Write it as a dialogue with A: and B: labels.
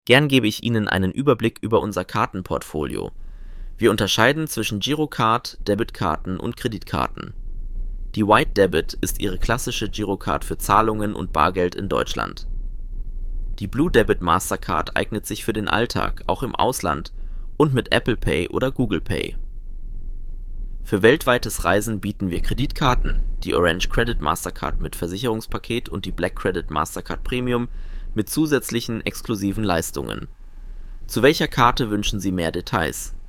A: Gern gebe ich Ihnen einen Überblick über unser Kartenportfolio. Wir unterscheiden zwischen Girocard, Debitkarten und Kreditkarten. Die White Debit ist Ihre klassische Girocard für Zahlungen und Bargeld in Deutschland. Die Blue Debit Mastercard eignet sich für den Alltag, auch im Ausland und mit Apple Pay oder Google Pay. Für weltweites Reisen bieten wir Kreditkarten, die Orange Credit Mastercard mit Versicherungspaket und die Black Credit Mastercard Premium mit zusätzlichen exklusiven Leistungen. Zu welcher Karte wünschen Sie mehr Details